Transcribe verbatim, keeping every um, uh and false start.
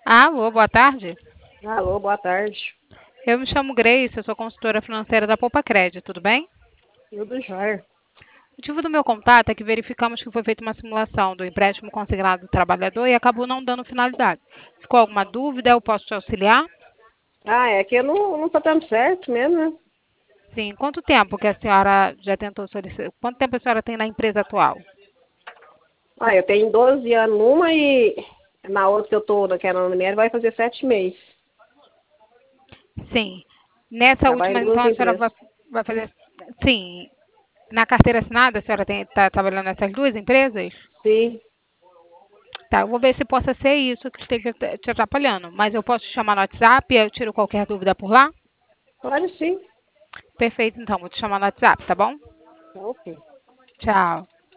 Alô, boa tarde. Alô, boa tarde. Eu me chamo Grace, eu sou consultora financeira da Poupa Crédito, tudo bem? Tudo jóia. O motivo do meu contato é que verificamos que foi feita uma simulação do empréstimo consignado do trabalhador e acabou não dando finalidade. Ficou alguma dúvida? Eu posso te auxiliar? Ah, é que não, não tá dando certo mesmo, né? Sim. Quanto tempo que a senhora já tentou solicitar? Quanto tempo a senhora tem na empresa atual? Ah, eu tenho doze anos numa e na outra que eu tô, naquela mulher, vai fazer sete meses. Sim. Nessa Trabalho última, em então, duas a senhora empresas. vai, vai fazer. Sim. Na carteira assinada, a senhora está trabalhando nessas duas empresas? Sim, Tá, eu vou ver se possa ser isso que esteja te te atrapalhando. Mas eu posso te chamar no WhatsApp e eu tiro qualquer dúvida por lá? pode sim. Perfeito, então, vou te chamar no WhatsApp, tá bom? Tá ok. Tchau.